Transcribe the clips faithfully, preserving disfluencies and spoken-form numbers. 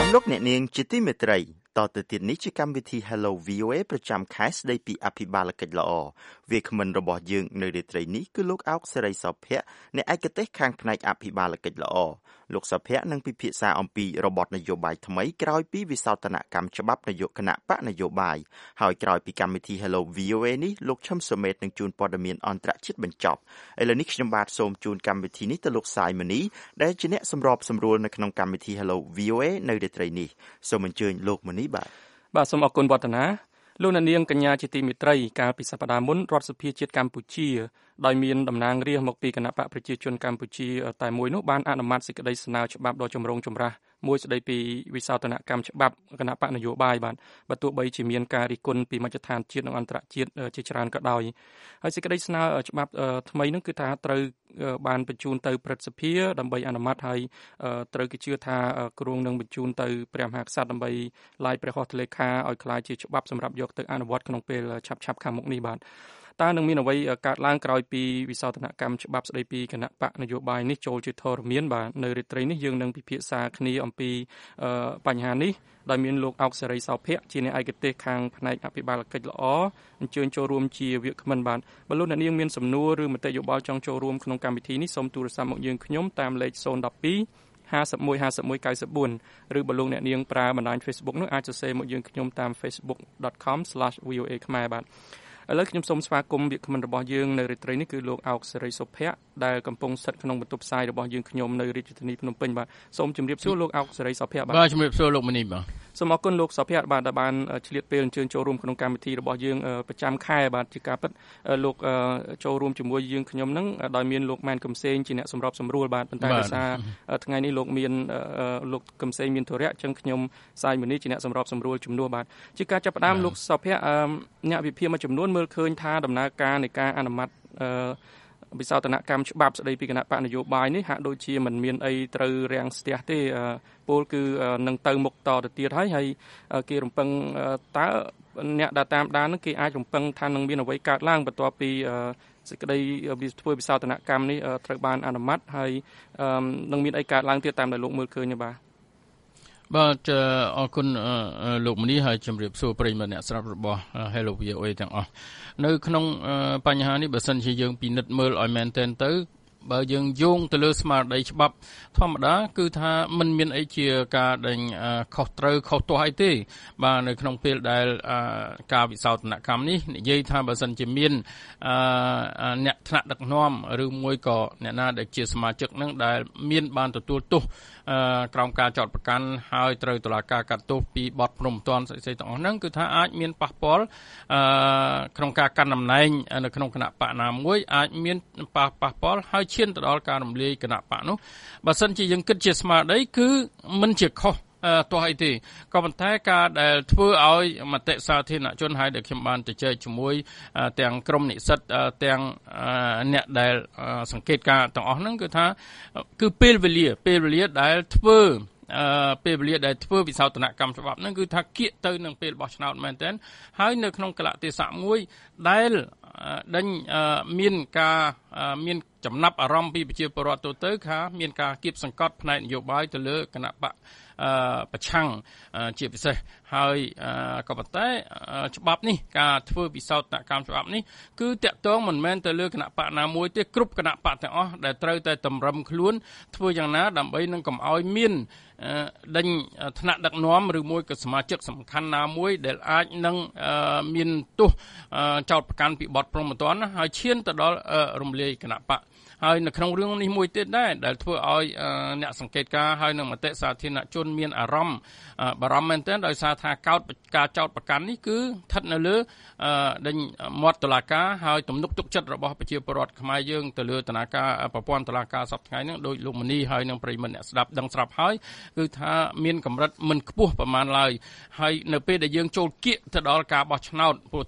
លោកអ្នកនាងជាទីមេត្រីតទៅទៀតនេះជាកម្មវិធី Hello វី អូ เอ ប្រចាំខែស្ដីពីអភិបាលកិច្ចល្អវាគ្មិនរបស់យើងនៅរាត្រីនេះគឺលោកអោកសេរីសុភ័ក្រអ្នកឯកទេសខាងផ្នែកអភិបាលកិច្ចល្អលោកសុភ័ក្រនឹងពិភាក្សាអំពីរបបនយោបាយថ្មីក្រោយពីវិសោធនកម្មច្បាប់នយោគណៈបកនយោបាយហើយក្រោយពីកម្មវិធី Hello វី អូ เอ នេះលោកឈឹមសុមេតនឹងជួនព័ត៌មានអន្តរជាតិបញ្ចប់ឥឡូវនេះខ្ញុំបាទសូមជូនកម្មវិធីនេះទៅលោកសាយមនីដែលជាអ្នកសម្របសម្រួលនៅក្នុងកម្មវិធី Hello វី អូ เอ នៅរាត្រីនេះសូមអញ្ជើញលោកមនីបាទបាទសូមអរគុណវឌ្ឍនាលោកនាងកញ្ញាជាទីមេត្រីកាលពីសប្តាហ៍មុនរដ្ឋសភាជាតិកម្ពុជាដោយមានតំណាងរាស្ត្រមកពីគណៈបកប្រជាជនកម្ពុជាតែមួយនោះបានអនុម័តសេចក្តីស្នើច្បាប់ដ៏ចម្រូងចម្រាសមួយស្តីពីវិសោធនកម្មច្បាប់គណៈបកនយោបាយបាទបើទោះបីជាមានការរិះគន់ពីមជ្ឈដ្ឋានជាតិនិងអន្តរជាតិជាច្រើនក៏ដោយហើយសេចក្តីស្នើច្បាប់ថ្មីនោះគឺថាត្រូវបានបញ្ជូនទៅព្រឹទ្ធសភាដើម្បីអនុម័តហើយត្រូវគេជឿថាគ្រោងនឹងបញ្ជូនទៅព្រះមហាក្សត្រដើម្បីឡាយព្រះហស្ថលេខាឲ្យក្លាយជាច្បាប់សម្រាប់យកទៅអនុវត្តក្នុងពេលឆាប់ៗខាងមុខនេះបាទតើនឹងមានអ្វីកើតឡើងក្រោយពីវិសោធនកម្មច្បាប់ស្តីពីគណៈបកនយោបាយនេះចូលជាធរមានបាទនៅរាត្រីនេះយើងនឹងពិភាក្សាគ្នាអំពីបញ្ហានេះដោយមានលោកអោកសេរីសោភ័ក្រជាអ្នកឯកទេសខាងផ្នែកអភិបាលកិច្ចល្អអញ្ជើញចូលរួមជាវាគ្មិនបាទបើលោកអ្នកនាងមានសំណួរឬមតិយោបល់ចង់ចូលរួមក្នុងកម្មវិធីនេះសូមទូរស័ព្ទមកយើងខ្ញុំតាមលេខศูนย์ หนึ่ง สอง ห้า หนึ่ง ห้า หนึ่ง เก้า สี่ ឬបើលោកអ្នកនាងប្រើបណ្ដាញ Facebook នោះអាចសរសេរមកយើងខ្ញុំតាម facebook dot com slash v o a ខ្មែរបាទឥឡូវខ្ញុំសូមស្វាគមន៍វាគ្មិនរបស់យើងនៅរាត្រីនេះគឺលោកអោកសេរីសុភ័ក្រដែលកំពុងស្ថិតក្នុងបន្ទប់ផ្សាយរបស់យើងខ្ញុំនៅរាជធានីភ្នំពេញបាទសូមជម្រាបសួរលោកអោកសេរីសុភ័ក្របាទបាទជម្រាបសួរលោកមនីបាទសូមអរគុណលោកសុភ័ក្របាទដែលបានឆ្លៀតពេលអញ្ជើញចូលរួមក្នុងកម្មវិធីរបស់យើងប្រចាំខែបាទជាការពិតលោកចូលរួមជាមួយយើងខ្ញុំនឹងដោយមានលោកម៉ែនកំសែងជាអ្នកសម្របសម្រួលបាទប៉ុន្តែដោយសារថ្ងៃនេះលោកមានលោកកំសែងមានធរៈអញ្ចឹងខ្ញុំសាយមនីជាអ្នកសម្របសម្រួលជំនួសបាទជាការចាប់ផ្ដើមលោកសុភ័ក្រអ្នកវិភាគមួយចំនួនមើលឃើញថាដំណើរការនៃការអនុម័តវិសោធនកម្មច្បាប់ស្តីពីគណៈបកនយោបាយនេះហាក់ដូចជាមិនមានអីត្រូវរាំងស្ទះទេពលគឺនឹងទៅមុខតទៅទៀតហើយហើយគេរំពឹងតើអ្នកដែលតាមដាននឹងគេអាចរំពឹងថានឹងមានអ្វីកើតឡើងបន្ទាប់ពីសេចក្តីធ្វើវិសោធនកម្មនេះត្រូវបានអនុម័តហើយនឹងមានអីកើតឡើងទៀតតាមដែលលោកមើលឃើញទេបាទបាទអរគុណលោកមនីហើយជម្រាបសួរប្រិយមិត្តអ្នកស្ដាប់របស់ Hello វី អូ เอ ទាំងអស់នៅក្នុងបញ្ហានេះបើសិនជាយើងពិនិត្យមើលឲ្យមែនទែនទៅបើយើងយោងទៅលើស្មារតីច្បាប់ធម្មតាគឺថាมันមានអីជាការដេញខុសត្រូវខុសទាស់អីទេបាទនៅក្នុងពេលដែលការវិសោធនកម្មនេះនិយាយថាបើសិនជាមានអ្នកថ្នាក់ដឹកនាំឬមួយក៏អ្នកណាដែលជាសមាជិកនឹងដែលមានបានទទួលទោសក្រោមការចោទប្រកាន់ហើយត្រូវតុលាការកាត់ទោសពីបទព្រហ្មទណ្ឌស្អីៗទាំងអស់ហ្នឹងគឺថាអាចមានប៉ះពាល់ក្នុងការកាន់តំណែងនៅក្នុងគណៈបកណាមួយអាចមានប៉ះប៉ះពាល់ហើយឈានទៅដល់ការរំលាយគណៈបកនោះបើសិនជាយើងគិតជាស្មារតីគឺមិនជាខុសទោះអីទេក៏ប៉ុន្តែការដែលធ្វើឲ្យមតិសាធារណជនហើយដែលខ្ញុំបានជជែកជាមួយទាំងក្រមនិស្សិតទាំងអ្នកដែលសង្កេតការទាំងអស់ហ្នឹងគឺថាគឺពេលវេលាពេលវេលាដែលធ្វើអឺពេលវេលាដែលធ្វើវិសោធនកម្មច្បាប់ហ្នឹងគឺថាគៀកទៅនឹងពេលបោះឆ្នោតមែនទែនហើយនៅក្នុងកលៈទេសៈមួយដែលដេញមានការមានចំណាប់អារម្មណ៍ពីប្រជាពលរដ្ឋទូទៅថាមានការគៀបសង្កត់ផ្នែកនយោបាយទៅលើគណៈបកប្រឆាំងជាពិសេសហើយក៏ប៉ុន្តែច្បាប់នេះការធ្វើវិសោធនកម្មច្បាប់នេះគឺតាក់ទងមិនមែនទៅលើគណៈបកណាមួយទេគ្រប់គណៈបកទាំងអស់ដែលត្រូវតែតម្រឹមខ្លួនធ្វើយ៉ាងណាដើម្បីនឹងកុំឲ្យមានដេញថ្នាក់ដឹកនាំឬមួយក៏សមាជិកសំខាន់ណាមួយដែលអាចនឹងមានទោសចោទប្រកាន់ពីបទព្រហ្មទណ្ឌហើយឈានទៅដល់រំលាយគណៈបកហើយនៅក្នុងរឿងនេះមួយទៀតដែរដែលធ្វើឲ្យអ្នកសង្កេតការហើយនឹងមតិសាធារណជនមានអារម្មណ៍បារម្ភមែនទែនដោយសារថាកោតការចោទប្រកាន់នេះគឺស្ថិតនៅលើដេញមាត់តុលាការហើយទំនុកទុកចិត្តរបស់ប្រជាពលរដ្ឋខ្មែរយើងទៅលើតុលាការប្រព័ន្ធតុលាការសប្តាហ៍ថ្ងៃនេះដោយលោកមនីហើយនឹងប្រិយមិត្តអ្នកស្ដាប់ដឹងស្រាប់ហើយគឺថាមានកម្រិតមិនខ្ពស់ប្រមាណឡើយហើយនៅពេលដែលយើងចូលគៀកទៅដល់ការបោះឆ្នោតព្រោះថ្ងៃ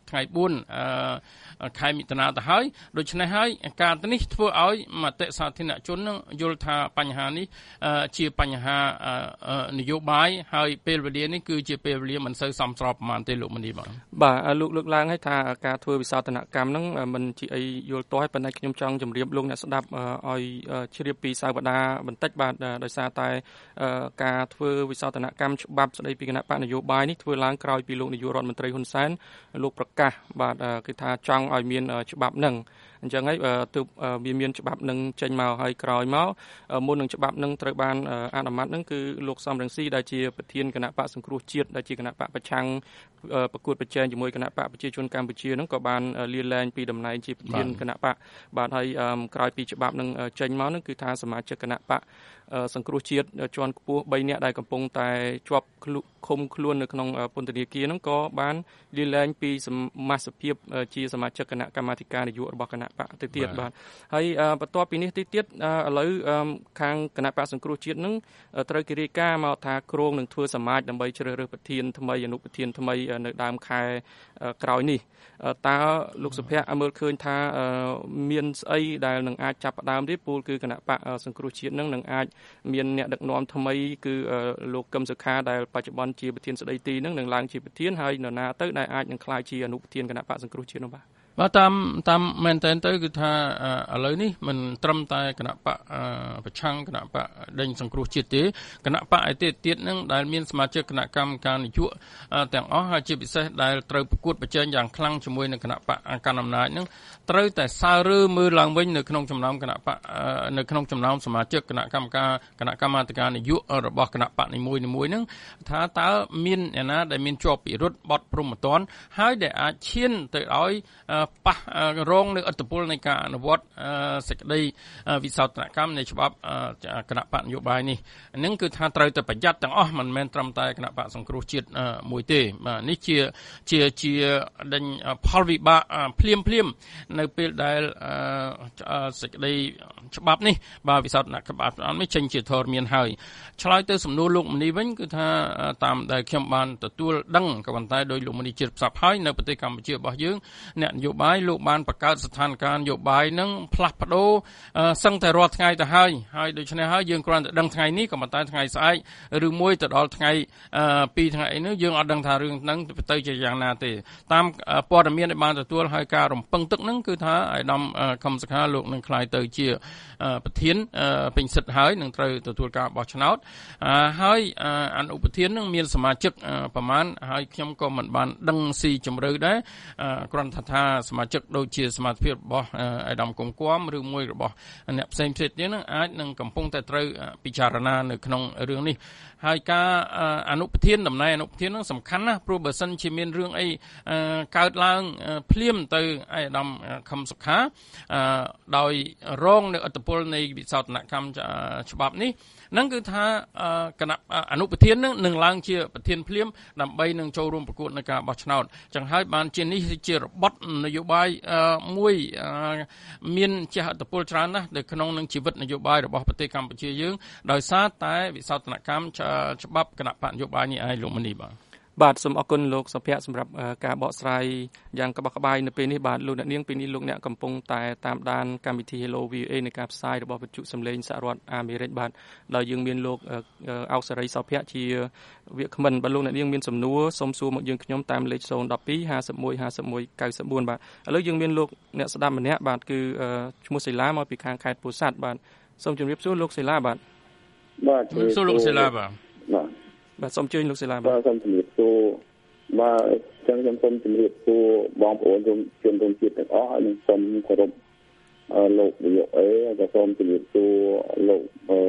ថ្ងៃបួនខែមិថុនាទៅហើយដូច្នេះហើយការនេះធ្វើឲ្យមតិសាធារណជននឹងយល់ថាបញ្ហានេះជាបញ្ហានយោបាយហើយពេលវេលានេះគឺជាពេលវេលាមិនសូវសមស្របប្រហែលទេលោកមនីបាទបាទលោកលើកឡើងឲ្យថាការធ្វើវិសោធនកម្មហ្នឹងមិនជាអីយល់ទាស់ប៉ុន្តែខ្ញុំចង់ជម្រាបលោកអ្នកស្ដាប់ឲ្យជ្រាបពីសាវតាបន្តិចបាទដោយសារតែការធ្វើវិសោធនកម្មច្បាប់ស្ដីពីគណៈបកនយោបាយនេះធ្វើឡើងក្រោយពីលោកនាយករដ្ឋមន្ត្រីហ៊ុនសែនលោកប្រកាសបាទគឺថាចង់ឲ្យមានច្បាប់ហ្នឹងអញ្ចឹងហើយទើបវាមានច្បាប់នឹងចេញមកហើយក្រោយមកមុននឹងច្បាប់នឹងត្រូវបានអនុម័តនឹងគឺលោកសំរងស៊ីដែលជាប្រធានគណៈបកសង្គ្រោះជាតិដែលជាគណៈបកប្រឆាំងប្រកួតប្រជែងជាមួយគណៈបកប្រជាជនកម្ពុជានឹងក៏បានលាលែងពីតំណែងជាប្រធានគណៈបកបាទហើយក្រោយពីច្បាប់នឹងចេញមកនឹងគឺថាសមាជិកគណៈបកសង្គ្រោះជាតិជាន់ខ្ពស់បីនាក់ដែលកំពុងតែជាប់ឃុំខ្លួននៅក្នុងពន្ធនាគារហ្នឹងក៏បានលាលែងពីសមាជិកភាពជាសមាជិកគណៈកម្មាធិការនយោបាយរបស់គណៈបកទៅទៀតបាទហើយបន្ទាប់ពីនេះទៅទៀតឥឡូវខាងគណៈបកសង្គ្រោះជាតិហ្នឹងត្រូវគេរាយការណ៍មកថាគ្រោងនឹងធ្វើសមាជដើម្បីជ្រើសរើសប្រធានថ្មីអនុប្រធានថ្មីនៅដើមខែក្រោយនេះតើលោកសុភ័ក្រមើលឃើញថាមានស្អីដែលនឹងអាចចាប់ផ្ដើមទេពលគឺគណៈបកសង្គ្រោះជាតិនឹងនឹងអាចមានអ្នកដឹកនាំថ្មីគឺលោកកឹមសុខាដែលបច្ចុប្បន្នជាប្រធានស្ដីទីនឹងនឹងឡើងជាប្រធានហើយនរណាទៅដែលអាចនឹងក្លាយជាអនុប្រធានគណៈបកសង្គ្រោះជាតិនោះបាទបាទតាមតាមមែនតើទៅគឺថាឥឡូវនេះមិនត្រឹមតែគណៈបកប្រឆាំងគណៈបកដេញសង្គ្រោះជាតិទេគណៈបកឯទៀតទៀតនឹងដែលមានសមាជិកគណៈកម្មការនយោបាយទាំងអស់ហើយជាពិសេសដែលត្រូវប្រកួតប្រជែងយ៉ាងខ្លាំងជាមួយនឹងគណៈបកកាន់អំណាចនឹងត្រូវតែសើរើមើលឡើងវិញនៅក្នុងចំណោមគណៈបកនៅក្នុងចំណោមសមាជិកគណៈកម្មការគណៈកម្មាធិការនយោបាយរបស់គណៈបកនីមួយៗនឹងថាតើមានអ្នកណាដែលមានជាប់ពិរុទ្ធបត់ព្រំប្រទានហើយដែលអាចឈានទៅឲ្យប៉ះរងនៅឥទ្ធិពលនៃការអនុវត្តសេចក្តីវិសោធនកម្មនៃច្បាប់គណៈបកនយោបាយនេះនឹងគឺថាត្រូវតែប្រយ័ត្នទាំងអស់មិនមែនត្រឹមតែគណៈបកសង្គ្រោះជាតិមួយទេបាទនេះជាជាជាដេញផលវិបាកភ្លាមភ្លាមនៅពេលដែលសេចក្តីច្បាប់នេះបាទវិសោធនកម្មនេះចេញជាធរមានហើយឆ្លើយទៅសំណួរលោកមនីវិញគឺថាតាមដែលខ្ញុំបានទទួលដឹងក៏ប៉ុន្តែដោយលោកមនីជាតិផ្សព្វហើយនៅប្រទេសកម្ពុជារបស់យើងអ្នកនយោបាយលោកបានបង្កើតស្ថានភាពនយោបាយនឹងផ្លាស់ប្ដូរសឹងតែរាល់ថ្ងៃទៅហើយហើយដូច្នេះហើយយើងគ្រាន់តែដឹងថ្ងៃនេះក៏ប៉ុន្តែថ្ងៃស្អែកឬមួយទៅដល់ថ្ងៃពីរថ្ងៃនេះយើងអត់ដឹងថារឿងហ្នឹងទៅជាយ៉ាងណាទេតាមព័ត៌មានដែលបានទទួលហើយការរំពឹងទុកហ្នឹងគឺថាអាយដាមខំសុខាលោកនឹងក្លាយទៅជាប្រធានពេញសិទ្ធិហើយនឹងត្រូវទទួលការបោះឆ្នោតហើយអនុប្រធាននឹងមានសមាជិកប្រមាណហើយខ្ញុំក៏មិនបានដឹងស៊ីជម្រៅដែរគ្រាន់តែថាសមាជិកដូចជាសមាជិករបស់អាយដាមកុងគំឬមួយរបស់អ្នកផ្សេងផ្សេងទៀតនឹងអាចនឹងកំពុងតែត្រូវពិចារណានៅក្នុងរឿងនេះហើយការអនុប្រធានតំណែងអនុប្រធាននឹងសំខាន់ណាស់ព្រោះបើសិនជាមានរឿងអីកើតឡើងភ្លាមទៅអាយដាមខំសុខាដោយរងនៅឥទ្ធិពលនៃវិសោធនកម្មច្បាប់នេះនឹងគឺថាគណៈអនុប្រធាននឹងឡើងជាប្រធានភ្លាមដើម្បីនឹងចូលរួមប្រកួតនៅការបោះឆ្នោតចឹងហើយបានជានេះជារបត់នយោបាយមួយមានជះឥទ្ធិពលច្រើនណាស់នៅក្នុងនឹងជីវិតនយោបាយរបស់ប្រទេសកម្ពុជាយើងដោយសារតែវិសោធនកម្មច្បាប់គណៈបកនយោបាយនេះឯងលោកមនីបាទបាទសូមអរគុណលោកសុភ័ក្រសម្រាប់ការបកស្រាយយ៉ាងក្បោះក្បាយនៅពេលនេះបាទលោកអ្នកនាងពេលនេះលោកអ្នកកំពុងតែតាមដានកម្មវិធី Hello វី អូ អេ នៃការផ្សាយរបស់វិទ្យុសំឡេងសហរដ្ឋអាមេរិកបាទដោយយើងមានលោកអោកសេរីសុភ័ក្រជាវាគ្មិនបាទលោកអ្នកនាងមានសំណួរសូមសួរមកយើងខ្ញុំតាមលេខศูนย์ หนึ่ง สอง ห้า หนึ่ง ห้า หนึ่ง เก้า สี่ បាទឥឡូវយើងមានលោកអ្នកស្ដាប់ម្នាក់បាទគឺឈ្មោះសិលាមកពីខាងខេត្តពោធិ៍សាត់បាទសូមជម្រាបសួរលោកសិលាបាទបាទជម្រាបសួរលោកសិលាបាទបាទបាទសូមជើញលោកសិលាបាទសូមជម្រាបសួរបាទចឹងខ្ញុំសូមជម្រាបសួរបងប្អូនជនរួមជាតិទាំងអស់ហើយនឹងសូមគោរពលោកនាយកអេក៏សូមជម្រាបសួរលោកអឺ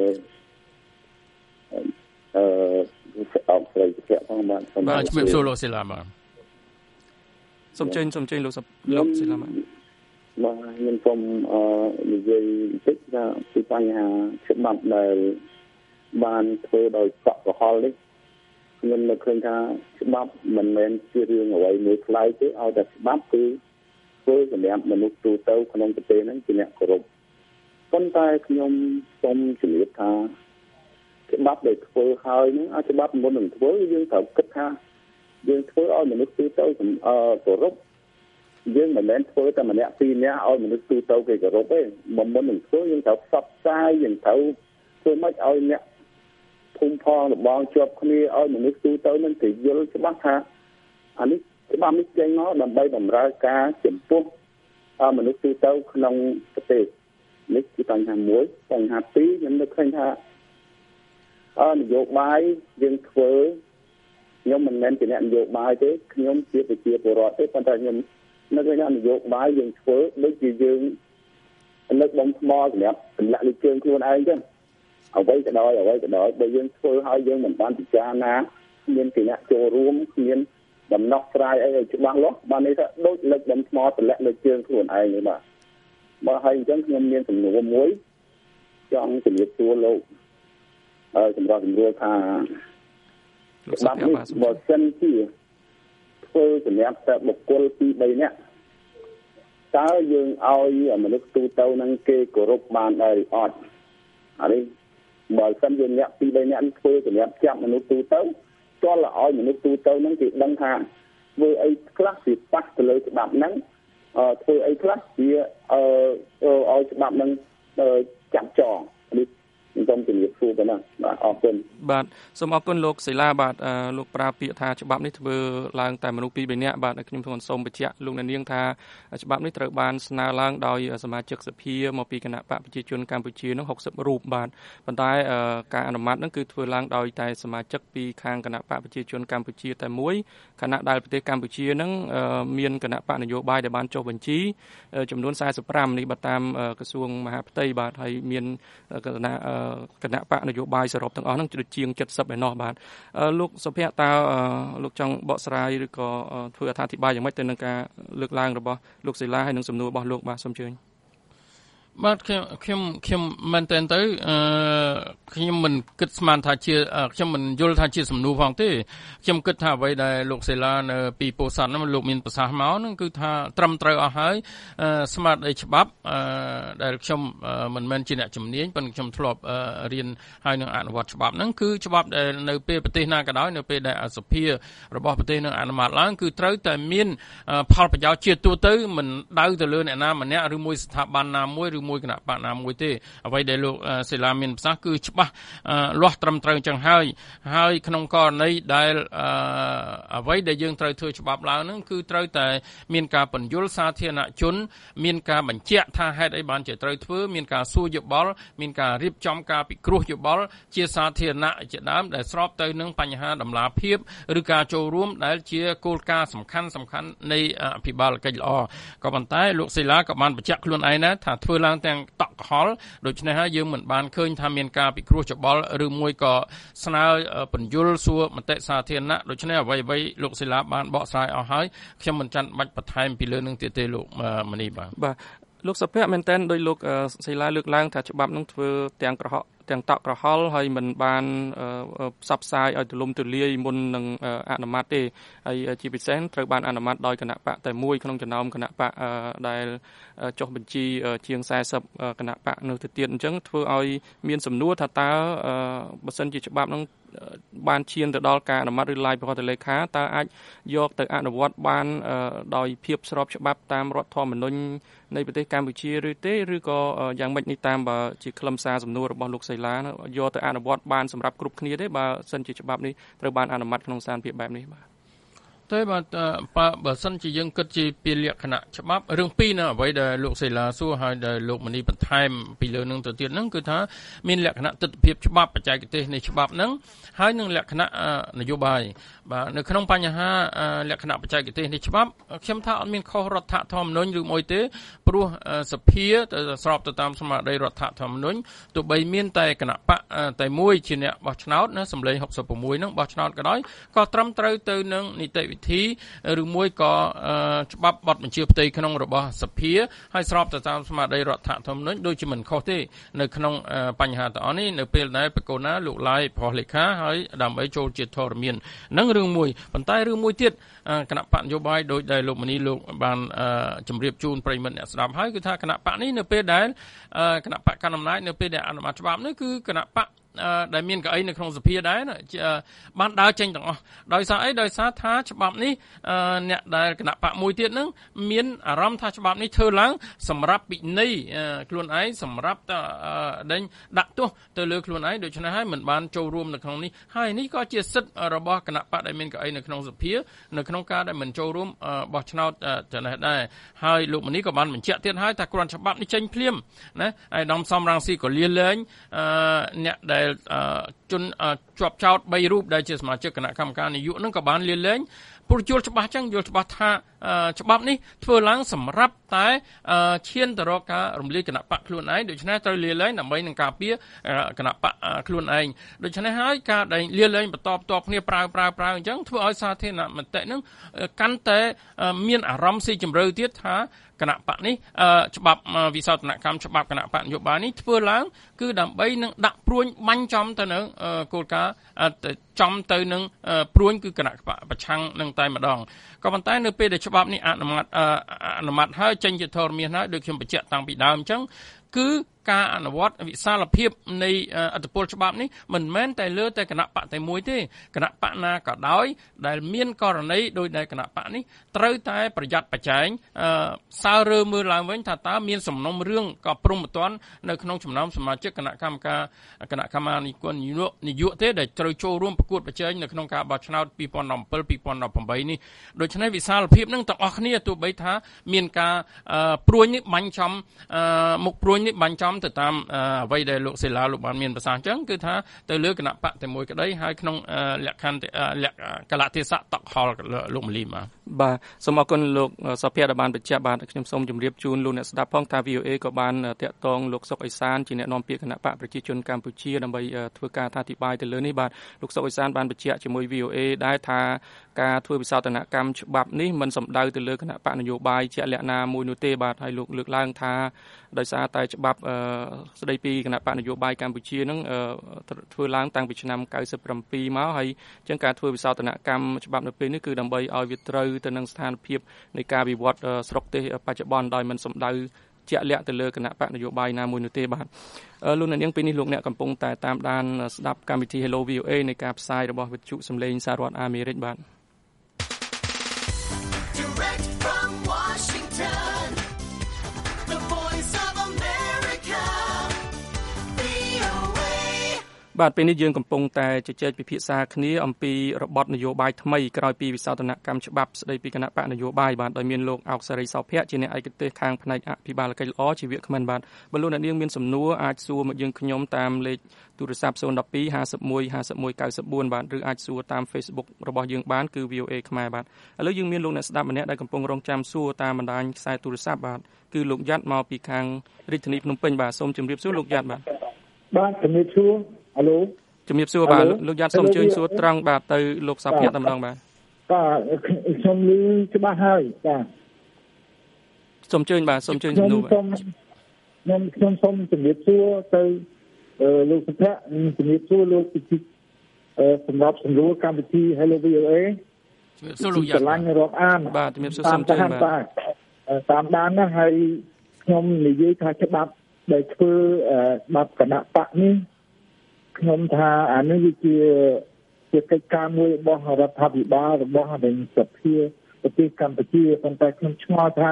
អឺអបស្រីសុភ័ក្រផងបាទសូមជម្រាបសួរលោកសិលាបាទសូមជើញសូមជើញលោកលោកសិលាបាទបាទខ្ញុំសូមអឺនិយាយបន្តិចថាពីបញ្ហាច្បាប់ដែលបានធ្វើដោយកក់កុហលនេះខ្ញុំនឹកឃើញថាច្បាប់មិនមែនជារឿងអ្វីមួយខ្លៅទេឲ្យតែច្បាប់គឺធ្វើសម្រាប់មនុស្សទូទៅក្នុងប្រទេសហ្នឹងជាអ្នកគោរពប៉ុន្តែខ្ញុំសូមជម្រាបថាច្បាប់ដែលធ្វើហើយហ្នឹងអាច្បាប់មុននឹងធ្វើយើងត្រូវគិតថាយើងធ្វើឲ្យមនុស្សទូទៅគោរពយើងមិនមែនធ្វើតែម្នាក់ពីរនាក់ឲ្យមនុស្សទូទៅគេគោរពទេមុនមុននឹងធ្វើយើងត្រូវផ្សព្វផ្សាយយើងត្រូវធ្វើម៉េចឲ្យអ្នកភូមិផងរបងជាប់គ្នាឲ្យមនុស្សទូទៅនឹងគេយល់ច្បាស់ថាអានេះច្បាប់នេះចេញមកដើម្បីបម្រើការចំពោះមនុស្សទូទៅក្នុងប្រទេសនេះគឺបញ្ហាមួយបញ្ហាពីរខ្ញុំនឹកឃើញថាអឺនយោបាយយើងធ្វើខ្ញុំមិនមែនជាអ្នកនយោបាយទេខ្ញុំជាប្រជាពលរដ្ឋទេប៉ុន្តែខ្ញុំនឹកឃើញថានយោបាយយើងធ្វើដូចជាយើងលើកបំថ្មសម្រាប់សម្លាក់លើជើងខ្លួនឯងចឹងអ្វីក៏ដោយអ្វីក៏ដោយបើយើងធ្វើឲ្យយើងមិនបានពិចារណាមានគណៈចូលរួមមានដំណោះស្រាយអីឲ្យច្បាស់លាស់បានន័យថាដូចលើកបំថ្មតម្លាក់លើជើងខ្លួនឯងទេបាទបើហើយអញ្ចឹងខ្ញុំមានសំណួរមួយចង់ជម្រាបសួរលោកអឺសម្រាប់ជំរឿថាច្បាប់នេះបើសិនជាធ្វើសម្រាប់តែបុគ្គលពីរបីនាក់តើយើងឲ្យមនុស្សទូទៅនឹងគេគោរពបានដែរឬអត់អានេះបើសិនជាអ្នកពីរបីនាក់ធ្វើសម្រាប់ចាប់មនុស្សទូទៅទាល់ឲ្យមនុស្សទូទៅនឹងគេដឹងថាធ្វើអីខ្លះវាប៉ះទៅលើច្បាប់ហ្នឹងអឺធ្វើអីខ្លះវាអឺឲ្យច្បាប់ហ្នឹងចាប់ចងនេះខ្ញុំជំរាបសួរប៉ុណ្ណាបាទអរគុណបាទសូមអរគុណលោកសិលាបាទលោកប្រើពាក្យថាច្បាប់នេះធ្វើឡើងតែមនុស្សពីរបីនាក់បាទខ្ញុំធ្ងន់សូមបញ្ជាក់លោកអ្នកនាងថាច្បាប់នេះត្រូវបានស្នើឡើងដោយសមាជិកសភាមកពីគណៈបកប្រជាជនកម្ពុជានោះហុកសិបរូបបាទប៉ុន្តែការអនុម័តនឹងគឺធ្វើឡើងដោយតែសមាជិកពីខាងគណៈបកប្រជាជនកម្ពុជាតែមួយគណៈដែលប្រទេសកម្ពុជានឹងមានគណៈបកនយោបាយដែលបានចុះបញ្ជីចំនួនสี่สิบห้าនេះបាទតាមក្រសួងមហាផ្ទៃបាទហើយមានគណៈគណៈបកនយោបាយសរុបទាំងអស់ហ្នឹងជាងเจ็ดสิบឯណោះបាទលោកសុភ័ក្រតើលោកចង់បកស្រាយឬក៏ធ្វើអត្ថាធិប្បាយយ៉ាងម៉េចទៅនឹងការលើកឡើងរបស់លោកសិលាហើយនឹងសំណួររបស់លោកបាទសូមអញ្ជើញបាទខ្ញុំខ្ញុំខ្ញុំមែនតើទៅអឺខ្ញុំមិនគិតស្មានថាជាខ្ញុំមិនយល់ថាជាសំណួរផងទេខ្ញុំគិតថាអ្វីដែលលោកសេឡានៅពីពោធិ៍សាត់នោះលោកមានប្រសាសន៍មកហ្នឹងគឺថាត្រឹមត្រូវអស់ហើយស្មារតីច្បាប់អឺដែលខ្ញុំមិនមែនជាអ្នកជំនាញប៉ុន្តែខ្ញុំធ្លាប់រៀនហើយនឹងអនុវត្តច្បាប់ហ្នឹងគឺច្បាប់ដែលនៅពេលប្រទេសណាក៏ដោយនៅពេលដែលសភារបស់ប្រទេសនឹងអនុម័តឡើងគឺត្រូវតែមានផលប្រយោជន៍ជាទូទៅមិនដៅទៅលើអ្នកណាម្នាក់ឬមួយស្ថាប័នណាមួយឬមួយគណៈបកណាមួយទេអ្វីដែលលោកសេឡាមានប្រសាសន៍គឺច្បាស់លាស់ត្រឹមត្រូវអញ្ចឹងហើយហើយក្នុងករណីដែលអ្វីដែលយើងត្រូវធ្វើច្បាប់ឡើងហ្នឹងគឺត្រូវតែមានការពន្យល់សាធារណជនមានការបញ្ជាក់ថាហេតុអីបានជាត្រូវធ្វើមានការសួរយោបល់មានការរៀបចំការពិគ្រោះយោបល់ជាសាធារណៈជាដើមដែលស្របទៅនឹងបញ្ហាដំណាភាពឬការចូលរួមដែលជាគោលការណ៍សំខាន់សំខាន់នៃអភិបាលកិច្ចល្អក៏ប៉ុន្តែលោកសេឡាក៏បានបញ្ជាក់ខ្លួនឯងដែរថាធ្វើឡើងទាំងតក់កហល់ដូច្នេះហើយយើងមិនបានឃើញថាមានការពិគ្រោះច្បល់ឬមួយក៏ស្នើពន្យល់សួរមតិសាធារណៈដូច្នេះអ្វីអ្វីលោកសិលាបានបកស្រាយអស់ហើយខ្ញុំមិនចាំបាច់បន្ថែមពីលើនឹងទៀតទេលោកមនីបាទបាទលោកសុភ័ក្រមែនតើដោយលោកសិលាលើកឡើងថាច្បាប់នឹងធ្វើទាំងក្រហកទាំងតក់ក្រហល់ហើយមិនបានផ្សព្វផ្សាយឲ្យទូលំទូលាយមុននឹងអនុម័តទេហើយជាពិសេសត្រូវបានអនុម័តដោយគណៈបកតែមួយក្នុងចំណោមគណៈបកដែលចុះបញ្ជីជាងสี่สิบគណៈបកនៅទៅទៀតអញ្ចឹងធ្វើឲ្យមានសំណួរថាតើបើសិនជាច្បាប់នឹងបានឈានទៅដល់ការអនុម័តឬឡាយប្រកាសលេខាតើអាចយកទៅអនុវត្តបានដោយភាពស្របច្បាប់តាមរដ្ឋធម្មនុញ្ញនៃប្រទេសកម្ពុជាឬទេឬក៏យ៉ាងម៉េចនេះតាមបើជាខ្លឹមសារសំណួររបស់លោកសីឡាយកទៅអនុវត្តបានសម្រាប់គ្រប់គ្នាទេបើសិនជាច្បាប់នេះត្រូវបានអនុម័តក្នុងស្ថានភាពបែបនេះបាទតែបាទបើសិនជាយើងគិតជាពីលក្ខណៈច្បាប់រឿងពីរណាអ្វីដែលលោកសេឡាសួរហើយដែលលោកមនីបន្ថែមពីលើនឹងទៅទៀតហ្នឹងគឺថាមានលក្ខណៈទិដ្ឋភាពច្បាប់បច្ចេកទេសនៃច្បាប់ហ្នឹងហើយនឹងលក្ខណៈនយោបាយបាទនៅក្នុងបញ្ហាលក្ខណៈបច្ចេកទេសនៃច្បាប់ខ្ញុំថាអត់មានខុសរដ្ឋធម្មនុញ្ញឬមួយទេព្រោះសភាទៅស្របទៅតាមស្មារតីរដ្ឋធម្មនុញ្ញទោះបីមានតែគណៈបកតែមួយជាអ្នកបោះឆ្នោតណាសម្លេងหกสิบหกហ្នឹងបោះឆ្នោតក៏ដោយក៏ត្រឹមត្រូវទៅនឹងនីតិវិធីឬមួយក៏ច្បាប់បទបញ្ជាផ្ទៃក្នុងរបស់សភាហើយស្របទៅតាមស្មារតីរដ្ឋធម្មនុញ្ញដូចជាមិនខុសទេនៅក្នុងបញ្ហាទាំងអស់នេះនៅពេលដែលបកូណាលោកឡាយប្រោះលេខាហើយដើម្បីចូលជាធរមាននឹងរឿងមួយប៉ុន្តែរឿងមួយទៀតគណៈបកនយោបាយដោយដែលលោកមនីលោកបានជម្រាបជូនប្រិយមិត្តអ្នកស្ដាប់ហើយគឺថាគណៈបកនេះនៅពេលដែលគណៈបកកណ្ដាលអំណាចនៅពេលដែលអនុម័តច្បាប់នេះគឺគណៈបកដែលមានកៅអីនៅក្នុងសភាដែរបានដើរចេញទាំងអស់ដោយសារអីដោយសារថាច្បាប់នេះអ្នកដែលគណៈបកមួយទៀតហ្នឹងមានអារម្មណ៍ថាច្បាប់នេះធ្វើឡើងសម្រាប់ពិន័យខ្លួនឯងសម្រាប់ដេញដាក់ទោសទៅលើខ្លួនឯងដូច្នេះហើយមិនបានចូលរួមនៅក្នុងនេះហើយនេះក៏ជាសិទ្ធិរបស់គណៈបកដែលមានកៅអីនៅក្នុងសភានៅក្នុងការដែលមិនចូលរួមបោះឆ្នោតចំណេះដែរហើយលោកមនីក៏បានបញ្ជាក់ទៀតហើយថាគ្រាន់ច្បាប់នេះចេញភ្លាមណាឯកឧត្តមសំរងស៊ីក៏លាលែងអ្នកដែលជនជាប់ចោតបីរូបដែលជាសមាជិកគណៈកម្មការនយោបាយនឹងក៏បានលាលែងព្រោះយល់ច្បាស់ចឹងយល់ច្បាស់ថាច្បាប់នេះធ្វើឡើងសម្រាប់តែឈានទៅរកការរំលាយគណៈបកខ្លួនឯងដូច្នេះត្រូវលាលែងដើម្បីនឹងការពារគណៈបកខ្លួនឯងដូច្នេះហើយការដែលលាលែងបន្តបន្ទាប់គ្នាប្រើប្រើប្រើអញ្ចឹងធ្វើឲ្យសាធារណមតិនឹងកាន់តែមានអារម្មណ៍ស៊ីជម្រៅទៀតថាគណៈបកនេះច្បាប់វិសោធនកម្មច្បាប់គណៈបកនយោបាយនេះធ្វើឡើងគឺដើម្បីនឹងដាក់ព្រួញបាញ់ចំទៅនឹងគោលការណ៍ចំទៅនឹងព្រួញគឺគណៈបកប្រឆាំងនឹងតែម្ដងក៏ប៉ុន្តែនៅពេលដែលច្បាប់នេះអនុម័តអនុម័តហើយចេញជាធរមានហើយដូចខ្ញុំបញ្ជាក់តាំងពីដើមអញ្ចឹងគឺការអនុវត្តវិសាលភាពនៃអត្តពលច្បាប់នេះមិនមែនតែលើតែគណៈបកតែមួយទេគណៈបកណាក៏ដោយដែលមានករណីដោយដែលគណៈបកនេះត្រូវតែប្រយ័ត្នប្រចែងសើរើមើលឡើងវិញថាតើមានសំណុំរឿងក៏ព្រមមិនទាន់នៅក្នុងចំណោមសមាជិកគណៈកម្មការគណៈកម្មាធិការនយោបាយនយោបាយទេដែលត្រូវចូលរួមប្រកួតប្រជែងនៅក្នុងការបោះឆ្នោតពីរពាន់ដប់bảy ពីរពាន់ដប់ប្រាំបីនេះដូច្នេះវិសាលភាពនឹងទាំងអស់គ្នាទោះបីថាមានការព្រួយនេះបាញ់ចំមុខព្រួយនេះបាញ់ចំទៅតាមអ្វីដែលលោកសេឡាលោកបានមានប្រសាសន៍អញ្ចឹងគឺថាទៅលើគណៈបកតែមួយក្តីហើយក្នុងលក្ខខណ្ឌលក្ខកលៈទេសៈតកហល់លោកមលីមបាទសូមអរគុណលោកសុភ័ក្រដែលបានបញ្ជាក់បាទខ្ញុំសូមជម្រាបជូនលោកអ្នកស្ដាប់ផងថា វី អូ អេ ក៏បានតាក់ទងលោកសុកអេសានជាអ្នកនាំពាក្យគណៈបកប្រជាជនកម្ពុជាដើម្បីធ្វើការអធិប្បាយទៅលើនេះបាទលោកសុកអេសានបានបញ្ជាក់ជាមួយ វី អូ អេ ដែរថាការធ្វើវិសោធនកម្មច្បាប់នេះមិនសំដៅទៅលើគណៈបកនយោបាយជាក់លាក់ណាមួយនោះទេបាទហើយលោកលើកឡើងថាដោយសារតែច្បាប់ស្ដីពីគណៈបកនយោបាយកម្ពុជានឹងធ្វើឡើងតាំងពីឆ្នាំ九សិបប្រាំពីរមកហើយអញ្ចឹងការធ្វើវិសោធនកម្មច្បាប់នៅពេលនេះគឺដើម្បីឲ្យវាត្រូវទៅនឹងស្ថានភាពនៃការវិវត្តស្រុកទេសបច្ចុប្បន្នដោយមិនសំដៅជាក់លាក់ទៅលើគណៈបកនយោបាយណាមួយនោះទេបាទលោកអ្នកនាងពេលនេះលោកអ្នកកំពុងតែតាមដានស្ដាប់កម្មវិធី Hello វី អូ អេ នៃការផ្សាយរបស់វិទ្យុសំឡេងសហរដ្ឋអាមេរិកបាទបាទពេលនេះយើងកំពុងតែជជែកពិភាក្សាគ្នាអំពីរបបនយោបាយថ្មីក្រោយពីវិសោធនកម្មច្បាប់ស្ដីពីគណៈបកនយោបាយបាទដោយមានលោកអោកសេរីសោភ័ក្រជាអ្នកឯកទេសខាងផ្នែកអភិបាលកិច្ចល្អជាវាគ្មិនបាទបើលោកអ្នកនាងមានសំណួរអាចសួរមកយើងខ្ញុំតាមលេខទូរស័ព្ទศูนย์ หนึ่ง สอง ห้า หนึ่ง หนึ่ง ห้า หนึ่ง เก้า สี่បាទឬអាចសួរតាម Facebook របស់យើងបានគឺ វី អូ អេ ខ្មែរបាទឥឡូវយើងមានលោកអ្នកស្ដាប់ម្នាក់ដែលកំពុងរងចាំសួរតាមបណ្ដាញខ្សែទូរស័ព្ទបាទគឺលោកយ៉ាត់មកពីខាងរាជធានីភ្នំពេញបាទសូមជម្រាបសួរលោកយ៉ាត់បាទបាទជំរាបសួរហៅឡូជំរាបសួរបាទលោកយ៉ាត់សូមអញ្ជើញសួរត្រង់បាទទៅលោកសុភ័ក្រតែម្ដងបាទបាទខ្ញុំឮច្បាស់ហើយបាទសូមអញ្ជើញបាទសូមអញ្ជើញជំនួសបាទខ្ញុំខ្ញុំសូមជម្រាបសួរទៅលោកសុភ័ក្រជំរាបសួរលោកពិធីសម្រាប់សម្រួលកម្មវិធី Hello វី អូ អេជំរាបសួរលោកយ៉ាត់ឆ្លាញ់រាប់អានបាទជំរាបសួរសូមអញ្ជើញបាទតាមដានណាហើយខ្ញុំនិយាយថាច្បាប់ដែលធ្វើច្បាប់គណៈបកនេះខ្ញុំថាអានេះវាជាជាកិច្ចការមួយរបស់រដ្ឋាភិបាលរបស់នៃសភាប្រទេសកម្ពុជាប៉ុន្តែខ្ញុំឆ្ងល់ថា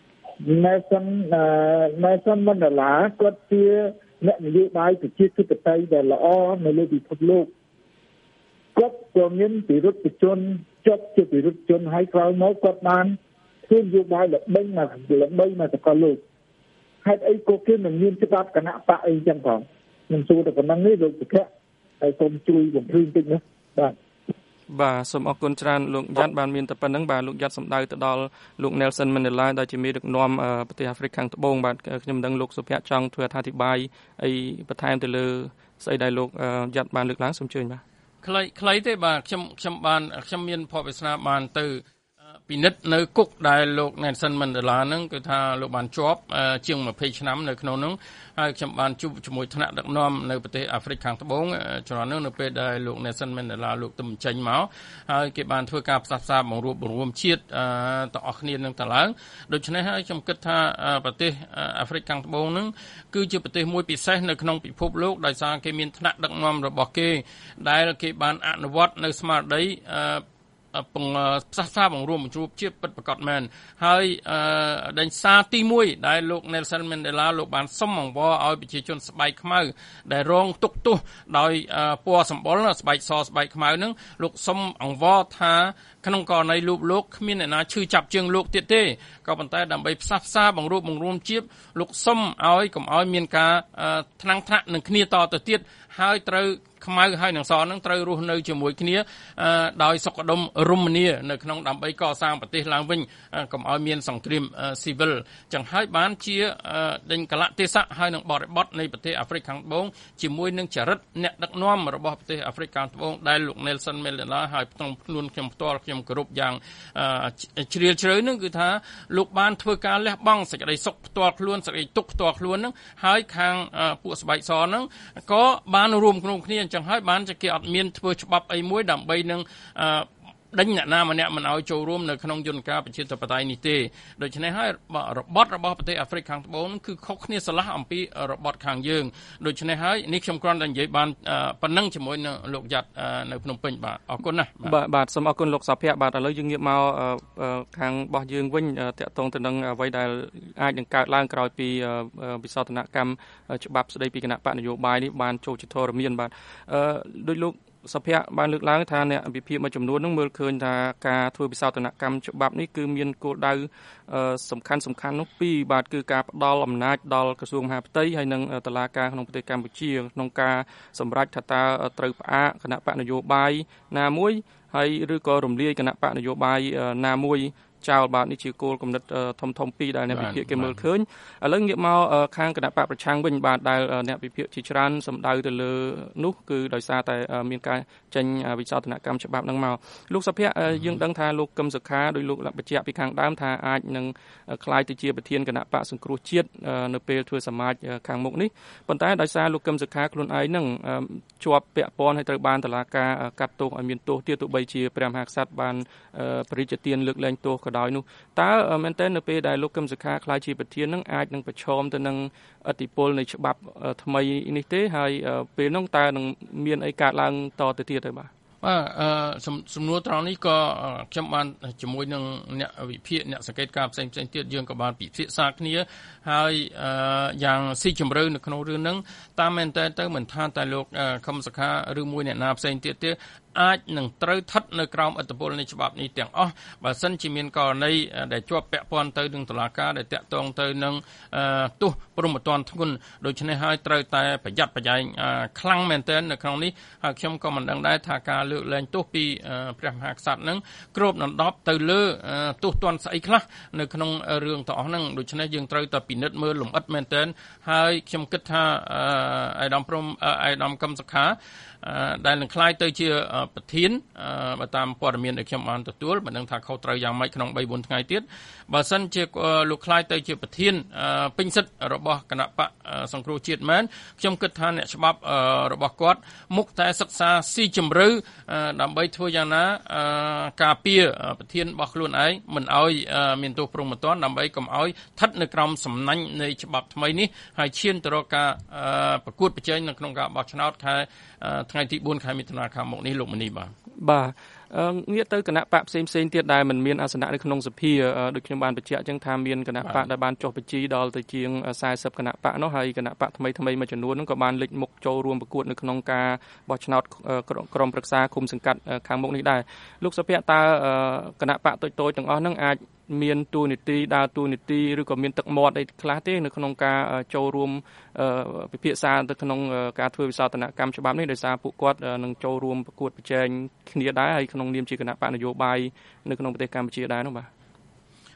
Nelson Nelson Mandela គាត់ជាអ្នកនយោបាយប្រជាធិបតេយ្យដែលល្អនៅលើពិភពលោកគាត់ក៏មានពិរុទ្ធជនជាប់ជាពិរុទ្ធជនហើយក្រោយមកគាត់បានធ្វើនយោបាយល្បិញមកល្បីមកសកលលោកហេតុអីក៏គេមិនមានច្បាប់គណៈបកអីចឹងផងខ្ញុំសួរតែប៉ុណ្ណឹងនេះលោកសុភ័ក្រហើយសូមជួយបំភ្លឺបន្តិចណាបាទបាទសូមអរគុណច្រើនលោកយ៉ាត់បានមានតែប៉ុណ្្នឹងបាទលោកយ៉ាត់សម្ដៅទៅដល់លោក Nelson Mandela ដែលជាមេដឹកនាំប្រទេសអាហ្វ្រិកខាងត្បូងបាទខ្ញុំមិនដឹងលោកសុភ័ក្រចង់ធ្វើអធិប្បាយអីបន្ថែមទៅលើស្អីដែលលោកយ៉ាត់បានលើកឡើងសូមអញ្ជើញបាទខ្លីខ្លីទេបាទខ្ញុំខ្ញុំបានខ្ញុំមានភ័ព្វវាសនាបានទៅពិនិត្យនៅគុកដែលលោក Nelson Mandela ហ្នឹងគឺថាលោកបានជាប់ជាងยี่สิบឆ្នាំនៅក្នុងហ្នឹងហើយខ្ញុំបានជួបជាមួយថ្នាក់ដឹកនាំនៅប្រទេសអាហ្វ្រិកខាងត្បូងជំនាន់នោះនៅពេលដែលលោក Nelson Mandela លោកទៅបញ្ចេញមកហើយគេបានធ្វើការផ្សះផ្សាបង្រួបបង្រួមជាតិទាំងអស់គ្នានឹងទៅឡើងដូច្នេះហើយខ្ញុំគិតថាប្រទេសអាហ្វ្រិកខាងត្បូងហ្នឹងគឺជាប្រទេសមួយពិសេសនៅក្នុងពិភពលោកដោយសារគេមានថ្នាក់ដឹកនាំរបស់គេដែលគេបានអនុវត្តនៅស្មារតីបង្ផ្សះផ្សាបង្រួមបញ្ជួបជាតិពិតប្រាកដមែនហើយដេញសារទីមួយដែលលោក Nelson Mandela លោកបានសុំអង្វរឲ្យប្រជាជនស្បែកខ្មៅដែលរងទុក្ខទោសដោយពណ៌សម្បុរស្បែកសស្បែកខ្មៅនឹងលោកសុំអង្វរថាក្នុងករណីលោកលោកគ្មានអ្នកណាឈឺចាប់ជាងលោកទៀតទេក៏ប៉ុន្តែដើម្បីផ្សះផ្សាបង្រួបបង្រួមជាតិលោកសុំឲ្យកុំឲ្យមានការថ្នាំងថ្នាក់នឹងគ្នាតទៅទៀតហើយត្រូវខ្មៅហើយនឹងសនឹងត្រូវរស់នៅជាមួយគ្នាដោយសុខដុមរមនានៅក្នុងដើម្បីកសាងប្រទេសឡើងវិញកុំឲ្យមានសង្គ្រាមស៊ីវិលចឹងហើយបានជាដេញកលៈទេសៈហើយនឹងបរិបទនៃប្រទេសអាហ្វ្រិកខាងត្បូងជាមួយនឹងចរិតអ្នកដឹកនាំរបស់ប្រទេសអាហ្វ្រិកខាងត្បូងដែលលោក Nelson Mandela ហើយផ្ទងខ្លួនខ្ញុំផ្ទាល់ខ្ញុំគោរពយ៉ាងជ្រាលជ្រៅនឹងគឺថាលោកបានធ្វើការលះបង់សេចក្តីសុខផ្ទាល់ខ្លួនសេចក្តីទុក្ខផ្ទាល់ខ្លួននឹងហើយខាងពួកស្បែកសនឹងក៏បានរួមក្នុងគ្នាអញ្ចឹងហើយបានជាគេអត់មានធ្វើច្បាប់អីមួយដើម្បីនឹងដេញអ្នកណាម្នាក់មិនឲ្យចូលរួមនៅក្នុងយន្តការប្រជាធិបតេយ្យនេះទេដូច្នេះហើយរបបរបស់ប្រទេសអាហ្វ្រិកខាងត្បូងគឺខុសគ្នាស្រឡះអំពីរបបខាងយើងដូច្នេះហើយនេះខ្ញុំគ្រាន់តែនិយាយបានប៉ុណ្ណឹងជាមួយនឹងលោកយ៉ាត់នៅភ្នំពេញបាទអរគុណណាស់បាទបាទសូមអរគុណលោកសុភ័ក្របាទឥឡូវយើងងាកមកខាងរបស់យើងវិញតាក់ទងទៅនឹងអ្វីដែលអាចនឹងកើតឡើងក្រោយពីវិសោធនកម្មច្បាប់ស្តីពីគណៈបកនយោបាយនេះបានចូលជាធរមានបាទដោយលោកសភ័ក្របានលើកឡើងថាអ្នកវិភាគមួយចំនួននឹងមើលឃើញថាការធ្វើវិសោធនកម្មច្បាប់នេះគឺមានគោលដៅសំខាន់សំខាន់នោះពីរបាទគឺការផ្ដល់អំណាចដល់ក្រសួងមហាផ្ទៃហើយនិងតុលាការក្នុងប្រទេសកម្ពុជាក្នុងការសម្រេចថាតើត្រូវផ្អាកគណៈបកនយោបាយណាមួយហើយឬក៏រំលាយគណៈបកនយោបាយណាមួយចោលបាទនេះជាគោលគំនិតធំធំពីរដែលអ្នកវិភាគគេមើលឃើញឥឡូវងាកមកខាងគណៈបកប្រឆាំងវិញបាទដែលអ្នកវិភាគជាច្រើនសម្ដៅទៅលើនោះគឺដោយសារតែមានការចេញវិសោធនកម្មច្បាប់ហ្នឹងមកលោកសុភ័ក្រយើងដឹងថាលោកកឹមសុខាដោយលោកបញ្ជាក់ពីខាងដើមថាអាចនឹងក្លាយទៅជាប្រធានគណៈបកសង្គ្រោះជាតិនៅពេលធ្វើសមាជខាងមុខនេះប៉ុន្តែដោយសារលោកកឹមសុខាខ្លួនឯងហ្នឹងជាប់ពាក់ព័ន្ធហើយត្រូវបានតុលាការកាត់ទោសឲ្យមានទោសទៀតទោះបីជាព្រះមហាក្សត្របានបរិជ្ជទានលើកលែងទោសដោយនោះតើមែនតើនៅពេលដែលលោកកឹមសុខាក្លាយជាប្រធាននឹងអាចនឹងប្រឈមទៅនឹងឥទ្ធិពលនៃច្បាប់ថ្មីនេះទេហើយពេលនោះតើនឹងមានអីកើតឡើងតទៅទៀតទេបាទបាទអឺសំណួរត្រង់នេះក៏ខ្ញុំបានជាមួយនឹងអ្នកវិភាគអ្នកសង្កេតការផ្សេងផ្សេងទៀតយើងក៏បានពិភាក្សាគ្នាហើយយ៉ាងស៊ីជម្រៅនៅក្នុងរឿងហ្នឹងតាមមែនតើទៅមិនថាតែលោកកឹមសុខាឬមួយអ្នកណាផ្សេងទៀតទេអាចនឹងត្រូវស្ថិតនៅក្រោមឥទ្ធិពលនៃច្បាប់នេះទាំងអស់បើសិនជាមានករណីដែលជាប់ពាក់ព័ន្ធទៅនឹងតុលាការដែលតាក់ទងទៅនឹងទោសព្រហ្មទណ្ឌធ្ងន់ដូច្នេះហើយត្រូវតែប្រយ័ត្នប្រយែងខ្លាំងមែនទែននៅក្នុងនេះហើយខ្ញុំក៏មិនដឹងដែរថាការលើកលែងទោសពីព្រះមហាក្សត្រនឹងគ្របដណ្ដប់ទៅលើទោសទណ្ឌស្អីខ្លះនៅក្នុងរឿងទាំងអស់ហ្នឹងដូច្នេះយើងត្រូវតែពិនិត្យមើលលម្អិតមែនទែនហើយខ្ញុំគិតថាអាយដាមព្រំអាយដាមកឹមសុខាដែលនឹងក្លាយទៅជាប្រធានបើតាមព័ត៌មានដែលខ្ញុំបានទទួលមិនដឹងថាខុសត្រូវយ៉ាងម៉េចក្នុងបីបួនថ្ងៃទៀតបើសិនជាលោកក្លាយទៅជាប្រធានពេញសិទ្ធិរបស់គណៈបកសង្គ្រោះជាតិមែនខ្ញុំគិតថាអ្នកច្បាប់របស់គាត់មុខតែសិក្សាស៊ីជម្រៅដើម្បីធ្វើយ៉ាងណាការពារប្រធានរបស់ខ្លួនឯងមិនឲ្យមានទោសព្រហ្មទណ្ឌដើម្បីកុំឲ្យស្ថិតនៅក្រោមសំណាញ់នៃច្បាប់ថ្មីនេះហើយឈានទៅរកការប្រកួតប្រជែងនៅក្នុងការបោះឆ្នោតខែថ្ងៃទីបួនខែមិថុនាខាងមុខនេះលោកមនីបាទបាទងាកទៅគណៈបកផ្សេងផ្សេងទៀតដែលមិនមានអាសនៈនៅក្នុងសភាដូចខ្ញុំបានបញ្ជាក់អញ្ចឹងថាមានគណៈបកដែលបានចុះបញ្ជីដល់ទៅជាងសែសិបគណៈបកនោះហើយគណៈបកថ្មីថ្មីមួយចំនួននោះក៏បានលេចមុខចូលរួមប្រកួតនៅក្នុងការបោះឆ្នោតក្រុមប្រឹក្សាគុំសង្កាត់ខាងមុខនេះដែរលោកសុភ័ក្រតើគណៈបកតូចតូចទាំងអស់ហ្នឹងអាចមានទូនីតិដើរទូនីតិឬក៏មានទឹកមាត់អីខ្លះទេនៅក្នុងការចូលរួមពិភាក្សាទៅក្នុងការធ្វើវិសោធនកម្មច្បាប់នេះដោយសារពួកគាត់នឹងចូលរួមប្រកួតប្រជែងគ្នាដែរហើយក្នុងនាមជាគណៈបកនយោបាយនៅក្នុងប្រទេសកម្ពុជាដែរនោះបាទ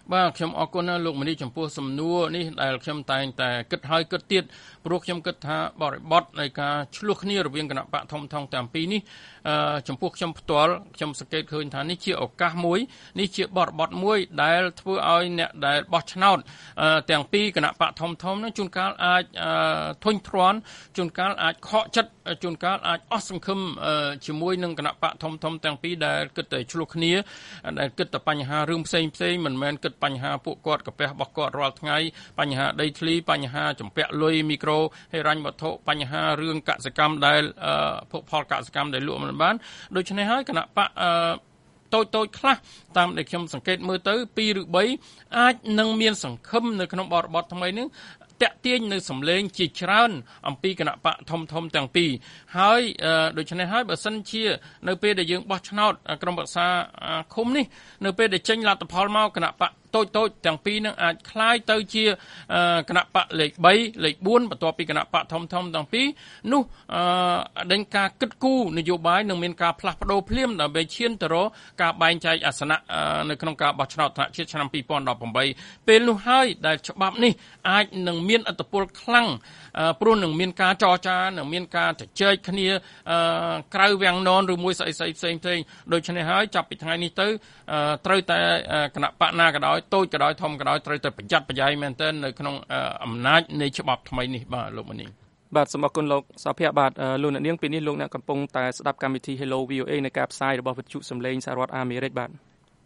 បាទខ្ញុំអរគុណណាលោកមនីចំពោះសំណួរនេះដែលខ្ញុំតែងតែគិតហើយគិតទៀតព្រោះខ្ញុំគិតថាបរិបទនៃការឆ្លោះគ្នារវាងគណៈបកធំធំទាំងពីរនេះអឺចំពោះខ្ញុំផ្ទាល់ខ្ញុំសង្កេតឃើញថានេះជាឱកាសមួយនេះជាបរិបទមួយដែលធ្វើឲ្យអ្នកដែលបោះឆ្នោតទាំងពីរគណៈបកធំធំនឹងជួនកាលអាចធុញទ្រាន់ជួនកាលអាចខកចិត្តជួនកាលអាចអស់សង្ឃឹមជាមួយនឹងគណៈបកធំធំទាំងពីរដែលគិតតែឆ្លោះគ្នាដែលគិតតែបញ្ហារឿងផ្សេងផ្សេងមិនមែនគិតបញ្ហាពួកគាត់កាពះរបស់គាត់រាល់ថ្ងៃបញ្ហាដីធ្លីបញ្ហាចម្ពាក់លុយមីក្រូហិរញ្ញវត្ថុបញ្ហារឿងកសិកម្មដែលភោគផលកសិកម្មដែលលក់មិនបានដូច្នេះហើយគណៈបកតូចតូចខ្លះតាមដែលខ្ញុំសង្កេតមើលទៅពីរឬបីអាចនឹងមានសង្ឃឹមនៅក្នុងបរិបទថ្មីនេះតាក់ទាញនៅសម្លេងជាច្រើនអំពីគណៈបកធំធំទាំងពីរហើយដូច្នេះហើយបើសិនជានៅពេលដែលយើងបោះឆ្នោតក្រុមប្រឹក្សាឃុំនេះនៅពេលដែលចេញលទ្ធផលមកគណៈបកតូចតូចទាំងពីរនឹងអាចคล้ายទៅជាគណៈបកលេខបីលេខបួនបន្ទាប់ពីគណៈបកធំធំទាំងពីរនោះដេញការគិតគូរនយោបាយនឹងមានការផ្លាស់ប្ដូរភ្លាមដើម្បីឈានទៅរកការបែងចែកអាសនៈនៅក្នុងការបោះឆ្នោតថ្នាក់ជាតិឆ្នាំពីរពាន់ដប់ប្រាំបីពេលនោះហើយដែលច្បាប់នេះអាចនឹងមានឥទ្ធិពលខ្លាំងព្រោះនឹងមានការចរចានឹងមានការជជែកគ្នាក្រៅវាំងននឬមួយស្អីស្អីផ្សេងផ្សេងដូច្នេះហើយចាប់ពីថ្ងៃនេះទៅត្រូវតែគណៈបកណាក៏ដោយតូចក៏ដោយធំក៏ដោយត្រូវតែប្រយ័ត្នប្រយែងមែនទែននៅក្នុងអំណាចនៃច្បាប់ថ្មីនេះបាទលោកមនីបាទសូមអរគុណលោកសុភ័ក្របាទលោកអ្នកនាងពេលនេះលោកអ្នកកំពុងតែស្ដាប់កម្មវិធី Hello វី អូ เอ នៃការផ្សាយរបស់វិទ្យុសំឡេងសហរដ្ឋអាមេរិកបាទ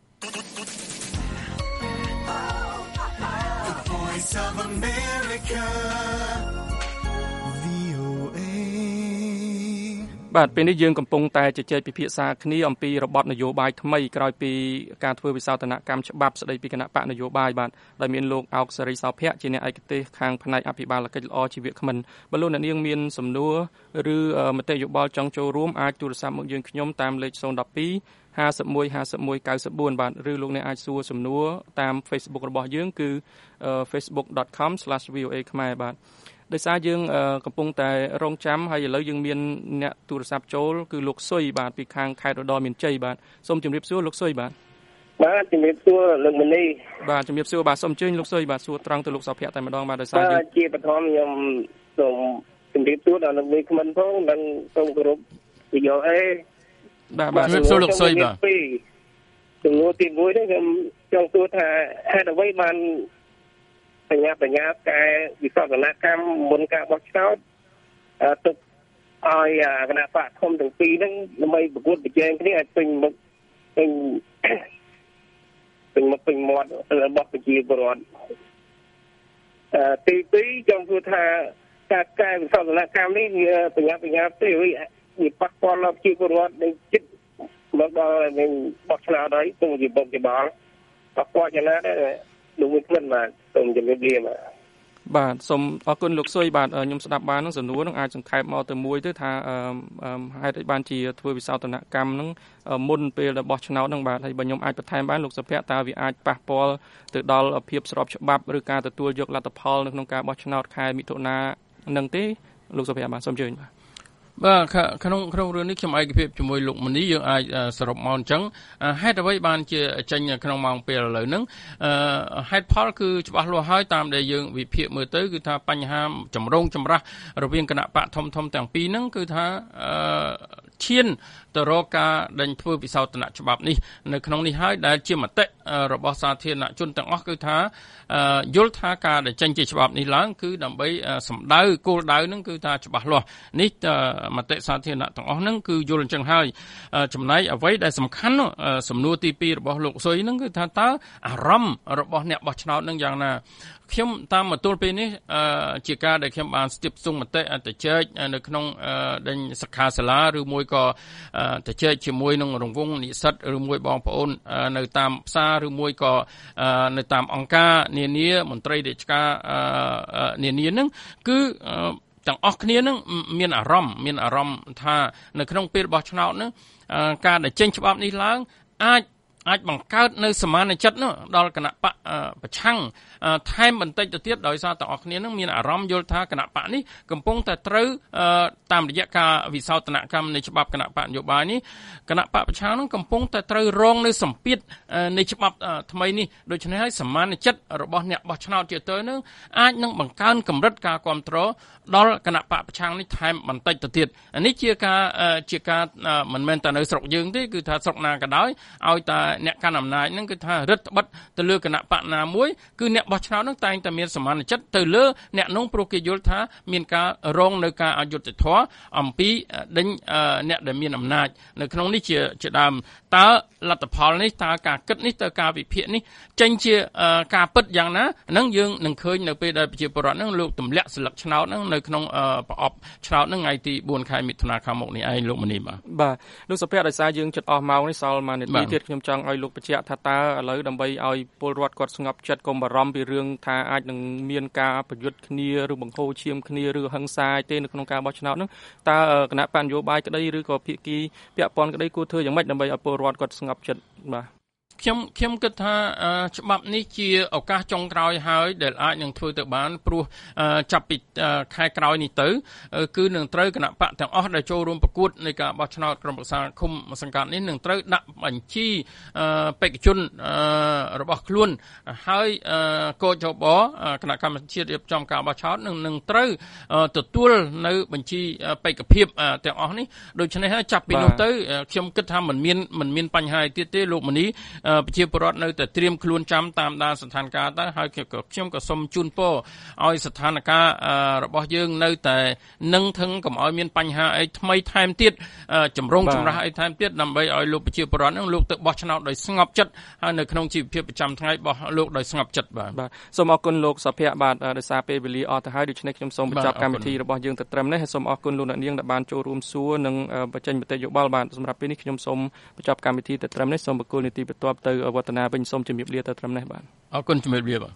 បាទពេលនេះយើងកំពុងតែជជែកពិភាក្សាគ្នាអំពីរបបនយោបាយថ្មីក្រោយពីការធ្វើវិសោធនកម្មច្បាប់ស្តីពីគណៈបកនយោបាយបាទដែលមានលោកអោកសេរីសោភ័ក្រជាអ្នកឯកទេសខាងផ្នែកអភិបាលកិច្ចល្អជីវៈក្មិនបើលោកអ្នកនាងមានសំណួរឬមតិយោបល់ចង់ចូលរួមអាចទូរស័ព្ទមកយើងខ្ញុំតាមលេខศูนย์ หนึ่ง สอง ห้า หนึ่ง หนึ่ง ห้า หนึ่ง เก้า ศูนย์ បាទឬលោកអ្នកអាចសួរសំណួរតាម Facebook របស់យើងគឺ facebook dot com slash v o a ខ្មែរបាទដោយសារយើងកំពុងតែរងចាំហើយឥឡូវយើងមានអ្នកទូរស័ព្ទចូលគឺលោកសុយបាទពីខាងខេត្តរតនមានជ័យបាទសូមជម្រាបសួរលោកសុយបាទបាទជំរាបសួរលោកមនីបាទជំរាបសួរបាទសូមអញ្ជើញលោកសុយបាទសួរត្រង់ទៅលោកសុភ័ក្រតែម្ដងបាទដោយសារយើងជាបឋមខ្ញុំសូមជម្រាបសួរដល់លោកមេក្មិនផងនិងសូមគោរពវីអូអេបាទបាទជំរាបសួរលោកសុយបាទជំនួសទីមួយនេះខ្ញុំចង់សួរថាហេតុអ្វីបានបញ្ញាបញ្ញាកែវិសោធនកម្មមុនការបោះឆ្នោតទុកឲ្យគណៈបកធំទាំងពីរហ្នឹងដើម្បីប្រកួតប្រជែងគ្នាឲ្យពេញមុខពេញពេញមុខពេញមាត់របស់ប្រជាពលរដ្ឋទីពីរចង់សួរថាការកែវិសោធនកម្មនេះវាបញ្ញាបញ្ញាទេវាប៉ះពាល់ដល់ប្រជាពលរដ្ឋនៃចិត្តមកដល់នឹងបោះឆ្នោតហើយទៅជាបុកជាបងប៉ះពាល់យ៉ាងណាដែរលោកវិក្មិនបាទសូមជម្រាបលាបាទបាទសូមអរគុណលោកសុយបាទខ្ញុំស្ដាប់បាននឹងសំណួរនឹងអាចសង្ខេបមកទៅមួយទៅថាហេតុអីបានជាធ្វើវិសោធនកម្មនឹងមុនពេលរបស់ឆ្នោតនឹងបាទហើយបើខ្ញុំអាចបន្ថែមបានលោកសុភ័ក្រតើវាអាចប៉ះពាល់ទៅដល់ភាពស្របច្បាប់ឬការទទួលយកលទ្ធផលនៅក្នុងការបោះឆ្នោតខែមិថុនានឹងទេលោកសុភ័ក្របាទសូមអញ្ជើញបាទបាទក្នុងក្នុងរឿងនេះខ្ញុំឯកភាពជាមួយលោកមនីយើងអាចសរុបមកអញ្ចឹងហេតុអ្វីបានជាចេញក្នុងម៉ោងពេលឥឡូវហ្នឹងហេតុផលគឺច្បាស់លាស់ហើយតាមដែលយើងវិភាគមើលទៅគឺថាបញ្ហាចម្រូងចម្រាសរវាងគណៈបកធំធំទាំងពីរហ្នឹងគឺថាឈានទៅរកការដេញធ្វើវិសោធនច្បាប់នេះនៅក្នុងនេះហើយដែលជាមតិរបស់សាធារណជនទាំងអស់គឺថាយល់ថាការដែលចេញជាច្បាប់នេះឡើងគឺដើម្បីសម្ដៅគោលដៅហ្នឹងគឺថាច្បាស់លាស់នេះមតិសាធារណៈទាំងអស់ហ្នឹងគឺយល់អញ្ចឹងហើយចំណែកអ្វីដែលសំខាន់សំណួរទីពីររបស់លោកសុយហ្នឹងគឺថាតើអារម្មណ៍របស់អ្នកបោះឆ្នោតហ្នឹងយ៉ាងណាខ្ញុំតាមមកទល់ពេលនេះជាការដែលខ្ញុំបានស្ទាបស្ទង់មតិទៅចែកនៅក្នុងដេញសិក្ខាសាលាឬមួយក៏ទៅចែកជាមួយនឹងរង្វង់និស្សិតឬមួយបងប្អូននៅតាមផ្សារឬមួយក៏នៅតាមអង្គការនានាមន្ត្រីរាជការនានាហ្នឹងគឺទាំងអស់គ្នានឹងមានអារម្មណ៍មានអារម្មណ៍ថានៅក្នុងពេលបោះឆ្នោតហ្នឹងការដែលចេញច្បាប់នេះឡើងអាចអាចបង្កើតនៅសមានចិត្តនោះដល់គណៈបកប្រឆាំងថែមបន្តិចទៅទៀតដោយសារតែអស់គ្នានឹងមានអារម្មណ៍យល់ថាគណៈបកនេះកំពុងតែត្រូវតាមរយៈការវិសោធនកម្មនៃច្បាប់គណៈបកនយោបាយនេះគណៈបកប្រឆាំងនឹងកំពុងតែត្រូវរងនៅសម្ពាធនៃច្បាប់ថ្មីនេះដូច្នេះហើយសមានចិត្តរបស់អ្នកបោះឆ្នោតជាទៅនឹងអាចនឹងបង្កើនកម្រិតការគ្រប់គ្រងដល់គណៈបកប្រឆាំងនេះថែមបន្តិចទៅទៀតនេះជាការជាការមិនមែនតែនៅស្រុកយើងទេគឺថាស្រុកណាក៏ដោយឲ្យតែអ្នកកាន់អំណាចហ្នឹងគឺថារឹតបន្តឹងទៅលើគណៈបកណាមួយគឺអ្នកបោះឆ្នោតហ្នឹងតែងតែមានសមានចិត្តទៅលើអ្នកនោះព្រោះគេយល់ថាមានការរងនៅការអយុត្តិធម៌អំពីដេញអ្នកដែលមានអំណាចនៅក្នុងនេះជាជាដើមតើលទ្ធផលនេះតើការគិតនេះតើការវិភាគនេះចេញជាការពិតយ៉ាងណាហ្នឹងយើងនឹងឃើញនៅពេលដែលប្រជាពលរដ្ឋហ្នឹងលោកទម្លាក់ស្លឹកឆ្នោតហ្នឹងនៅក្នុងប្រអប់ឆ្នោតហ្នឹងថ្ងៃទីបួនខែមិថុនាខាងមុខនេះឯងលោកមនីបាទបាទលោកសុភ័ក្រដោយសារយើងចិត្តអស់ម៉ោងនេះសល់មួយនាទីទៀតខ្ញុំចង់ឲ្យលោកបញ្ជាក់ថាតើឥឡូវដើម្បីឲ្យពលរដ្ឋគាត់ស្ងប់ចិត្តកុំបារម្ភពីរឿងថាអាចនឹងមានការប្រយុទ្ធគ្នាឬបង្ហូរឈាមគ្នាឬហិង្សាទេនៅក្នុងការបោះឆ្នោតហ្នឹងតើគណៈបញ្ញោបាយក្តីឬក៏ភាគីពាក់ព័ន្ធក្តីគួរធ្វើយ៉ាងម៉េចដើម្បីឲ្យពលរដ្ឋគាត់ស្ងប់ចិត្តបាទខ្ញុំខ្ញុំគិតថាច្បាប់នេះជាឱកាសចុងក្រោយហើយដែលអាចនឹងធ្វើទៅបានព្រោះចាប់ពីខែក្រោយនេះទៅគឺនឹងត្រូវគណៈបកទាំងអស់ដែលចូលរួមប្រកួតនៃការបោះឆ្នោតក្រុមប្រឹក្សាឃុំសង្កាត់នេះនឹងត្រូវដាក់បញ្ជីបេក្ខជនរបស់ខ្លួនហើយកោចបគណៈកម្មការជាតិរៀបចំការបោះឆ្នោតនឹងនឹងត្រូវទទួលនៅបញ្ជីបេក្ខភាពទាំងអស់នេះដូច្នេះហើយចាប់ពីនោះទៅខ្ញុំគិតថាមិនមានមិនមានបញ្ហាទៀតទេលោកមនីប្រជាពលរដ្ឋនៅតែត្រៀមខ្លួនចាំតាមដានស្ថានភាពទៅហើយខ្ញុំក៏សូមជូនពរឲ្យស្ថានភាពរបស់យើងនៅតែនឹងថឹងកុំឲ្យមានបញ្ហាអីថ្មីថែមទៀតចម្រុងចម្រាស់អីថែមទៀតដើម្បីឲ្យលោកប្រជាពលរដ្ឋនឹងលោកទៅបោះឆ្នោតដោយស្ងប់ចិត្តហើយនៅក្នុងជីវភាពប្រចាំថ្ងៃរបស់លោកដោយស្ងប់ចិត្តបាទបាទសូមអរគុណលោកសុភ័ក្របាទដោយសារពេលវេលាអស់ទៅហើយដូច្នេះខ្ញុំសូមបញ្ចប់កម្មវិធីរបស់យើងទៅត្រឹមនេះហើយសូមអរគុណលោកអ្នកនាងដែលបានចូលរួមសួរនិងបញ្ចេញមតិយោបល់បាទសម្រាប់ពេលនេះខ្ញុំសូមបញ្ចប់កម្មវិធីទៅត្រឹមនេះសូមបកគោលនីតិបន្ទាប់ទៅវឌ្ឍនាវិញសូមជម្រាបលាទៅត្រឹមនេះបាទអរគុណជម្រាបលាបាទ